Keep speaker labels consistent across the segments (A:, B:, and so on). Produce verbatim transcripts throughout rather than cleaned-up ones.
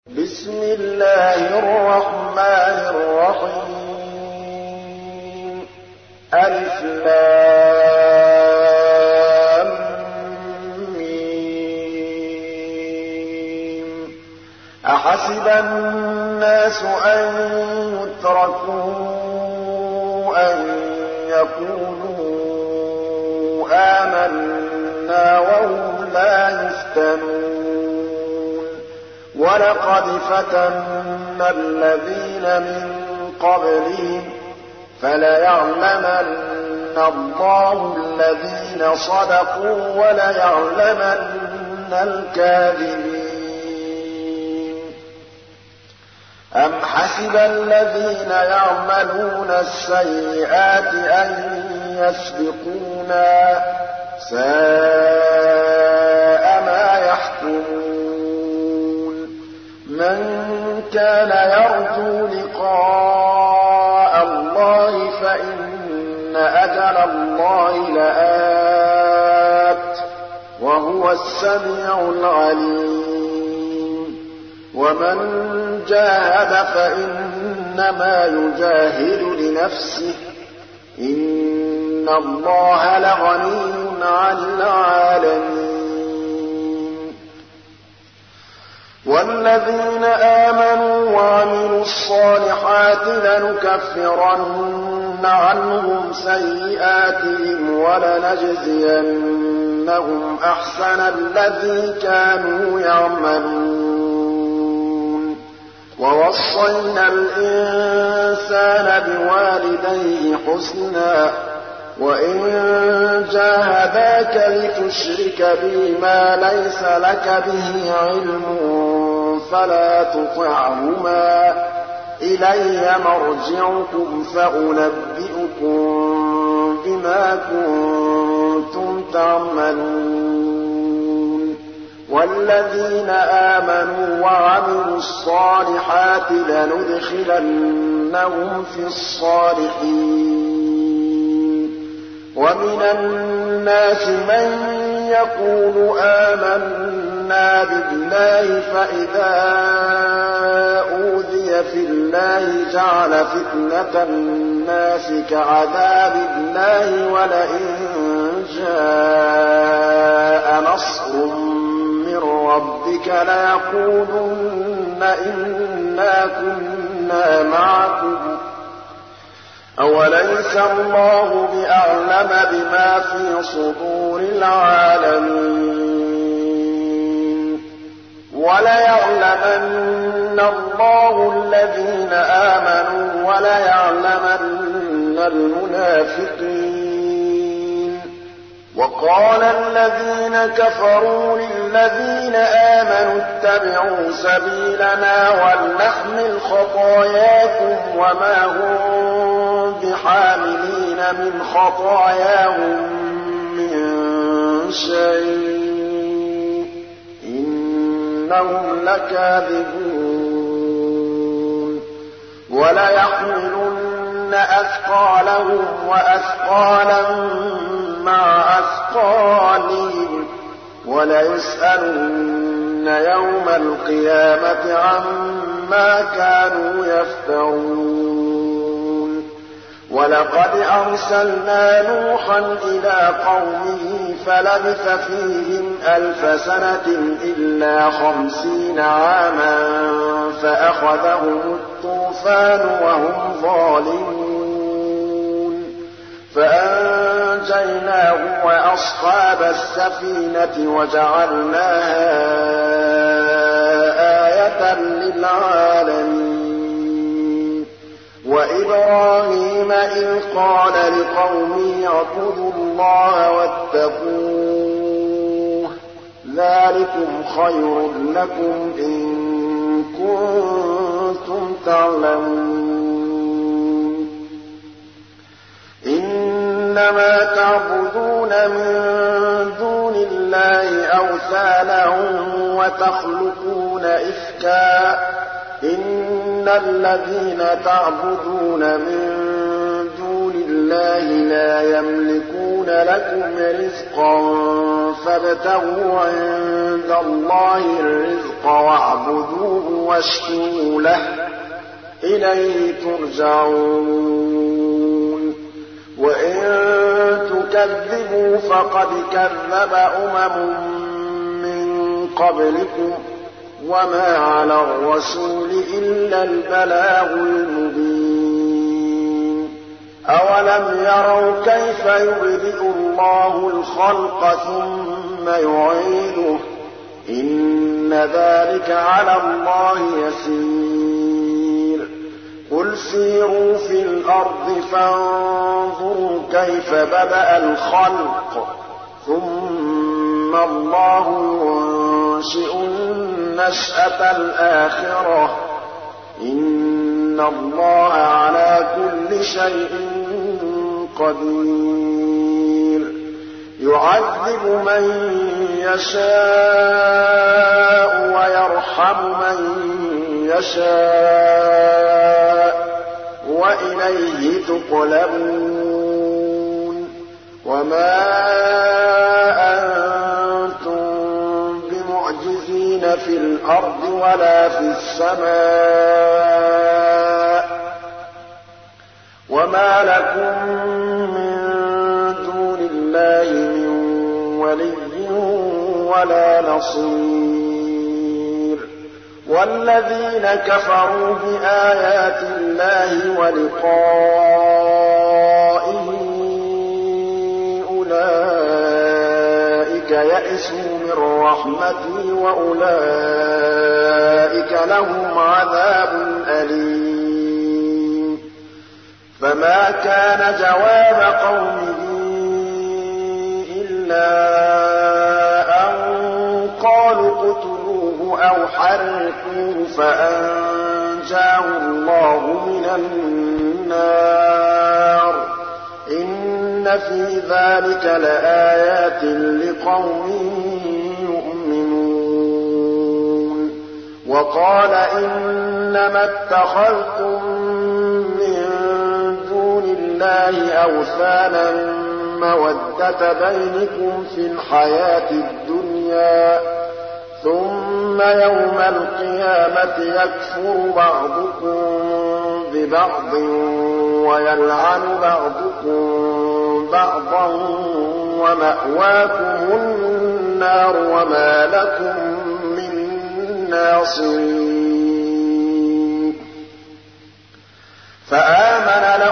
A: بسم الله الرحمن الرحيم ألف لام ميم أحسب الناس أن يتركوا أن يقولوا آمنا وهم لا يفتنون ولقد فتنا الذين من قبلهم فليعلمن الله الذين صدقوا وليعلمن الكاذبين أم حسب الذين يعملون السيئات أن يسبقونا ساء ما يحكمون من كان يرجو لقاء الله فإن أجل الله لآت وهو السميع العليم ومن جاهد فإنما يجاهد لنفسه إن الله لغني عن العالمين والذين آمنوا وعملوا الصالحات لنكفرن عنهم سيئاتهم ولنجزينهم أحسن الذي كانوا يعملون ووصينا الإنسان بوالديه حسنا وإن جاهداك لتشرك بي ما ليس لك به علم فلا تطعهما إلي مرجعكم فأنبئكم بما كنتم تعملون والذين آمنوا وعملوا الصالحات لندخلنهم في الصالحين ومن الناس من يقول آمنا بالله فإذا أوذي في الله جعل فتنة الناس كعذاب الله ولئن جاء نصر من ربك ليقولن إنا كنا معكم أوليس الله بأعلم بما في صدور العالمين وليعلمن الله الذين آمنوا وليعلمن المنافقين وقال الذين كفروا للذين آمنوا اتبعوا سبيلنا ولنحمل خطاياكم وما هم بحاملين من خطاياهم من شيء إنهم لكاذبون وليحملن أثقالهم وأثقالا مع أثقالهم وليسألن يوم القيامة عما كانوا يفترون ولقد أرسلنا نوحا إلى قومه فلبث فيهم ألف سنة إلا خمسين عاما فأخذهم الطوفان وهم ظالمون فأنجيناه وأصحاب السفينة وجعلناها آية للعالمين وإبراهيم إذ قال لقومه اعبدوا الله واتقوه ذلكم خير لكم إن كنتم تعلمون إنما تعبدون من دون الله أوثانا وتخلقون إفكا إن الذين تعبدون من دون الله لا يملكون لكم رزقا فابتغوا عند الله الرزق واعبدوه واشكروا له إليه ترجعون وإن تكذبوا فقد كذب أمم من قبلكم وما على الرسول إلا البلاغ المبين أولم يروا كيف يبدئ الله الخلق ثم يعيده إن ذلك على الله يسير قل سيروا في الأرض فانظروا كيف بدأ الخلق ثم الله ينشئ النشأة الآخرة إن الله على كل شيء قدير يعذب من يشاء ويرحم من يشاء وإليه تقلبون وما أنتم بمعجزين في الأرض ولا في السماء وما لكم من دون الله من ولي ولا نصير والذين كفروا بآيات الله ولقائه أولئك يئسوا من رحمتي وأولئك لهم عذاب أليم فما كان جواب قومه إلا أن قالوا اقتلوه أو حرقوه فأنجاه الله من النار إن في ذلك لآيات لقوم يؤمنون وقال إنما اتخذتم من دون الله أوثانا مودة بينكم في الحياة الدنيا ثم يوم القيامة يكفر بعضكم ببعض ويلعن بعضكم بعضا ومأواكم النار وما لكم من ناصرين فآمن له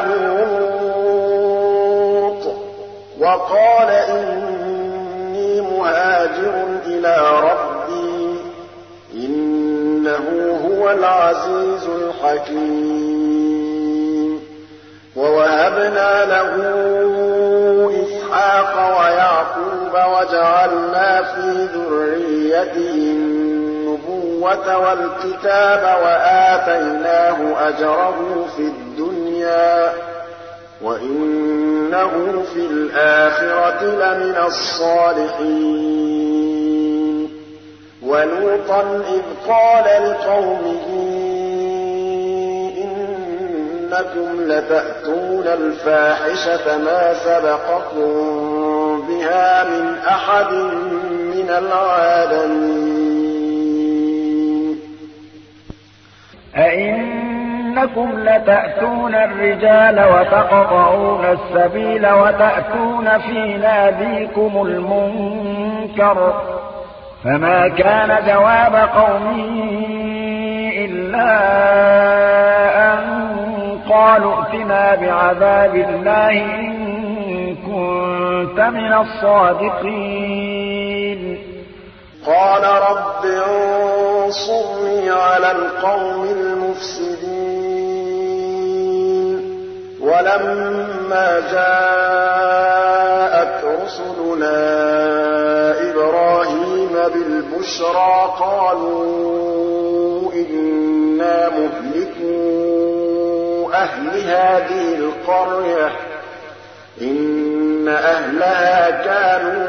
A: لوط وقال إني مهاجر إلى ربي إنه هو العزيز الحكيم ووهبنا له إسحاق ويعقوب وجعلنا في ذريته النبوة والكتاب وآتيناه أجره في الدنيا وإنه في الآخرة لمن الصالحين ولوطا إذ قال لقومه إنكم لتأتون الفاحشة ما سبقكم بها من أحد من العالمين
B: أئنكم لتأتون الرجال وتقطعون السبيل وتأتون في ناديكم المنكر فما كان جواب قومه إلا أن قالوا ائتنا بعذاب الله إن كنت من الصادقين
A: قال رب انصرني على القوم المفسدين ولما جاءت رسلنا إبراهيم بالبشرى قالوا إنا مهلكو أهل هذه القرية إن أهلها كانوا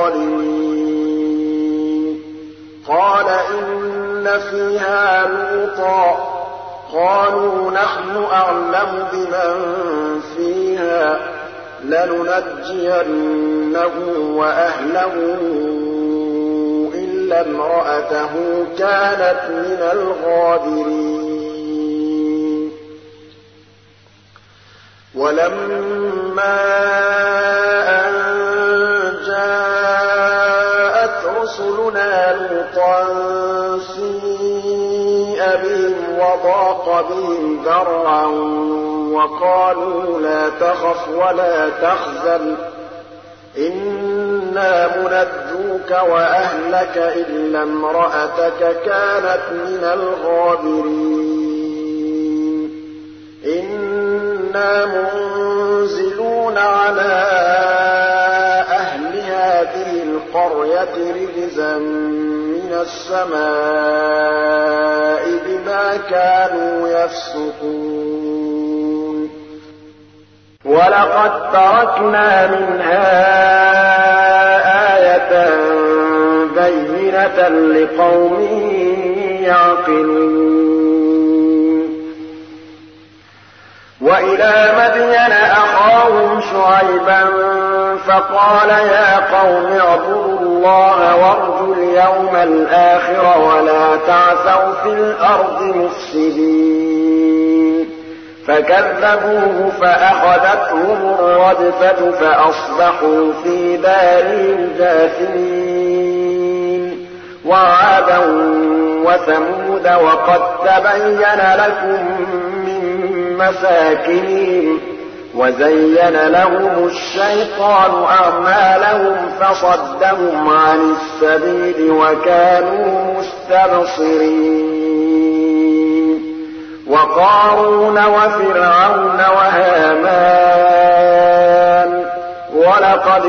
A: ظالمين قال إن فيها لوطا قالوا نحن أعلم بمن فيها لننجينه وأهله إلا امرأته كانت من الغابرين ولما أن جاءت رسلنا لوطا سيء بهم وضاق بهم ذرعا وقالوا لا تخف ولا تحزن إنا منجوك وأهلك إلا امرأتك كانت من الغابرين إنا منزلون على أهل هذه القرية رجزا من السماء بما كانوا يفسقون ولقد تركنا منها آية بينة لقوم يعقلون وإلى مدين أخاهم شعيبا فقال يا قوم اعبدوا الله وارجوا اليوم الآخر ولا تعثوا في الأرض مفسدين فكذبوه فأخذتهم الرجفة فأصبحوا في دارهم جاثمين وعادا وثمود وقد تبين لكم من مساكنهم وزين لهم الشيطان أعمالهم فصدهم عن السبيل وكانوا مستبصرين وقارون وفرعون وهامان ولقد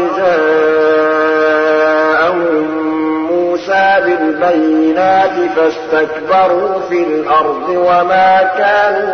A: جاءهم موسى بالبينات فاستكبروا في الأرض وما كانوا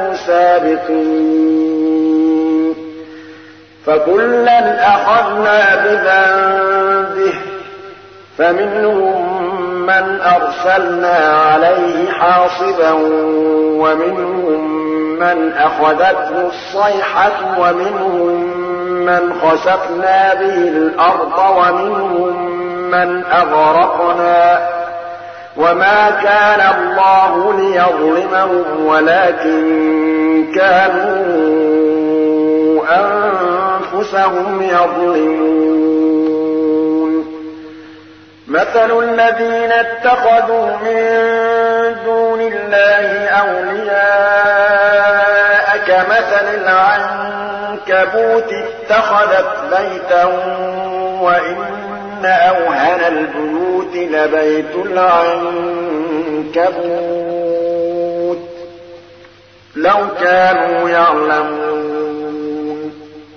A: سابقين فكلا أخذنا بذنبه فمنهم من أرسلنا عليه حاصبا ومنهم من أخذته الصيحة ومنهم من خسفنا به الأرض ومنهم من أغرقنا وما كان الله ليظلمهم ولكن كانوا أنفسهم يظلمون مثل الذين اتخذوا من دون الله أولياء كمثل العنكبوت اتخذت بيتا وإن أوهن البيوت لبيت العنكبوت لو كانوا يعلمون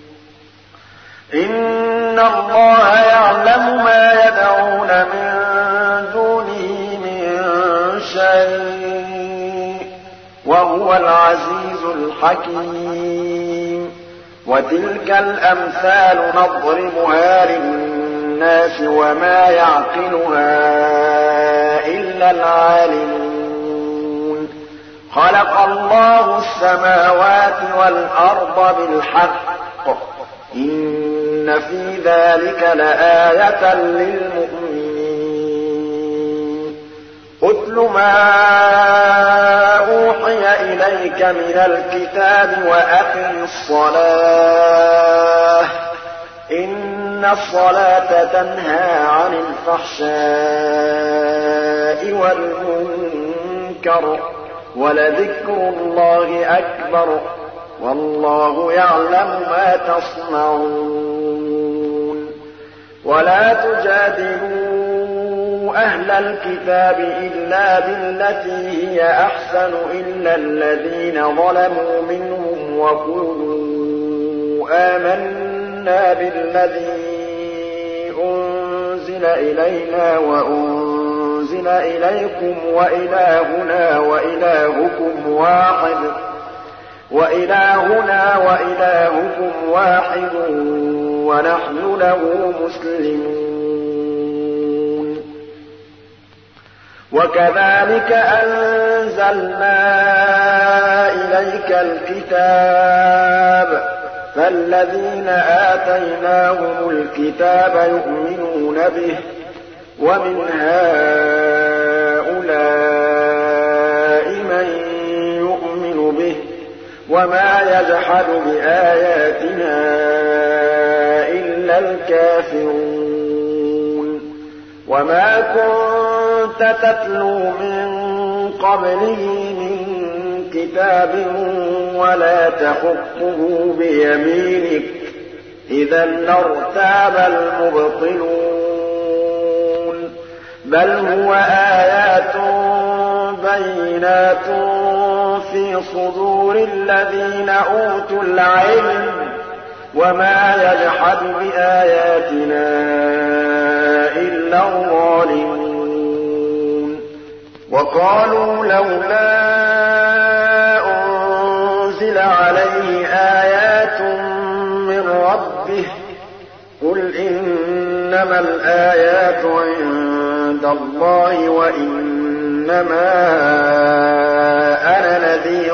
A: إن الله يعلم ما يدعون من دونه من شيء وهو العزيز الحكيم وتلك الأمثال نضربها للناس وما يعقلها إلا العالمون خلق الله السماوات والأرض بالحق إن في ذلك لآية للمؤمنين أتل ما أوحي إليك من الكتاب وأقم الصلاة إن الصلاة تنهى عن الفحشاء والمنكر ولذكر الله أكبر والله يعلم ما تصنعون ولا تجادلوا أهل الكتاب إلا بالتي هي أحسن إلا الذين ظلموا منهم وقولوا آمنا بالذي أنزل إلينا وأنزل إليكم وإلهنا وإلهكم واحد وإلهنا وإلهكم واحد ونحن له مسلمون وكذلك أنزلنا إليك الكتاب فالذين آتيناهم الكتاب يؤمنون به ومن هؤلاء من يؤمن به وما يجحد بآياتنا إلا الكافرون وما كنت تتلو من قبله من كتاب ولا تخطه بيمينك إذا لارتاب المبطلون بل هو آيات بينات في صدور الذين أوتوا العلم وما يجحد بآياتنا إلا الظالمون وقالوا لولا أنزل عليه آيات من ربه قل إنما الآيات عند الله وإنما أنا نذير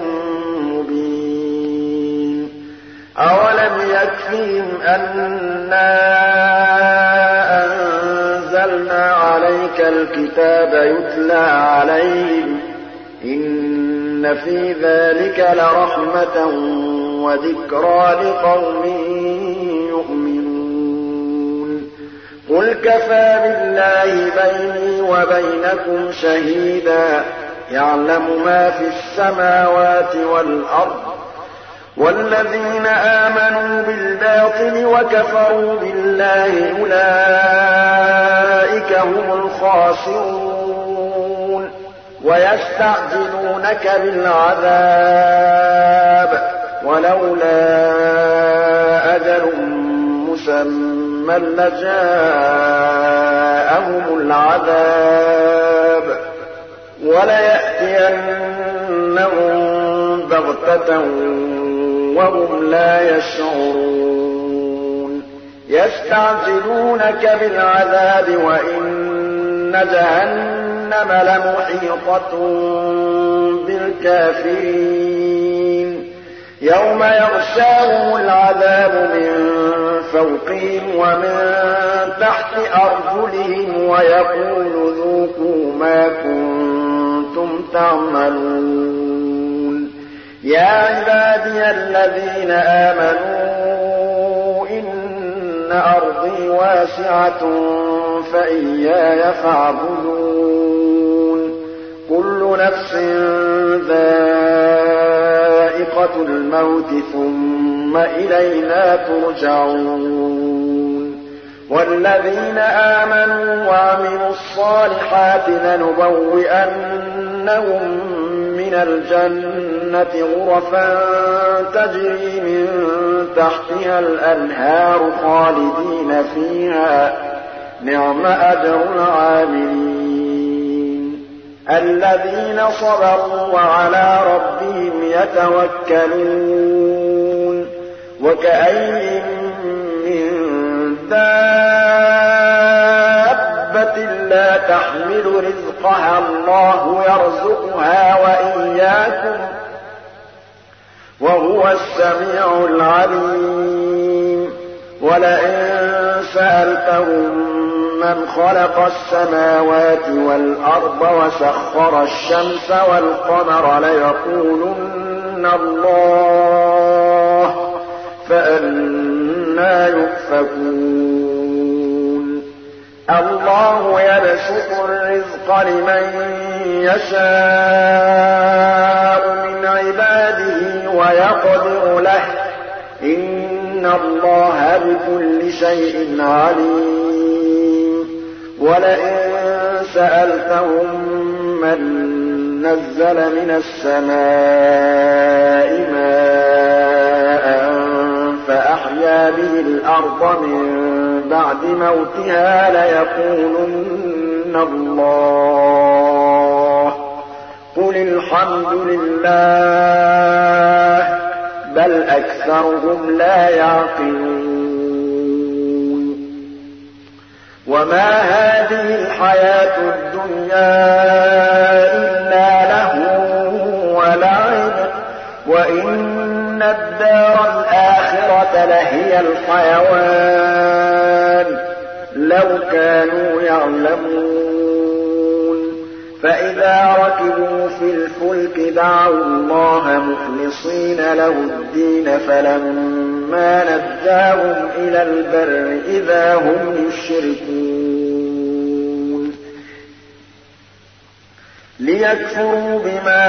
A: مبين أولم يكفيهم أنا أنزلنا عليك الكتاب يتلى عليهم إن في ذلك لرحمة وذكرى لقوم يؤمنون قل كفى بالله بيني وبينكم شهيدا يعلم ما في السماوات والأرض والذين آمنوا بالباطل وكفروا بالله أولئك هم الخاسرون ويستعجلونك بالعذاب ولولا أجل مسمى لجاءهم العذاب وليأتينهم بغتة وهم لا يشعرون يستعجلونك بالعذاب وإن جهنم لمحيطة بالكافرين يوم يغشاهم العذاب من فوقهم ومن تحت أرجلهم ويقول ذوقوا ما كنتم تعملون يا عبادي الذين آمنوا إن أرضي واسعة فإياي فاعبدون كل نفس ذائقة الموت ثم إلينا ترجعون والذين آمنوا وعملوا الصالحات لنبوئنهم من الجنة غرفا تجري من تحتها الأنهار خالدين فيها نعم أجر العاملين الذين صبروا وعلى ربهم يتوكلون وكأين من دابة لا تحمل رزقها الله يرزقها وإياكم وهو السميع العليم ولئن سألتهم من خلق السماوات والأرض وسخر الشمس والقمر ليقولن الله فأنى يؤفكون الله يبسط الرزق لمن يشاء من عباده ويقدر له إن الله بكل شيء عليم ولئن سألتهم من نزل من السماء ماء فأحيا به الأرض من بعد موتها ليقولن الله قل الحمد لله بل أكثرهم لا يعقلون وما هذه الحياة الدنيا إلا لهو ولعب وإن الدار الآخرة لهي الحيوان لو كانوا يعلمون فإذا ركبوا في الفلك دعوا الله مخلصين له الدين فلما نجاهم إلى البر إذا هم يشركون ليكفروا بما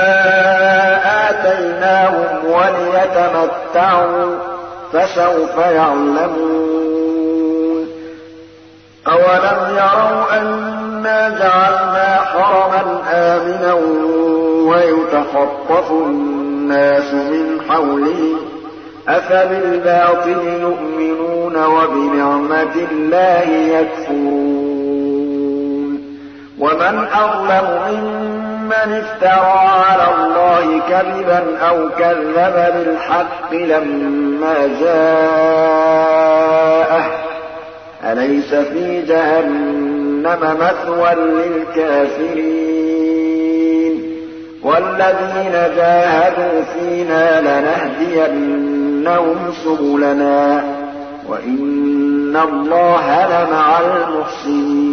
A: آتيناهم وليتمتعوا فسوف يعلمون أولم يروا أنا جعلنا حرما آمنا ويتخطف الناس من حولهم أفبالباطل يؤمنون وبنعمة الله يكفرون ومن أظلم ممن افترى على الله كذبا أو كذب بالحق لما جاءه أليس في جهنم مثوى للكافرين والذين جاهدوا فينا لنهدينهم سبلنا وإن الله لمع المحسنين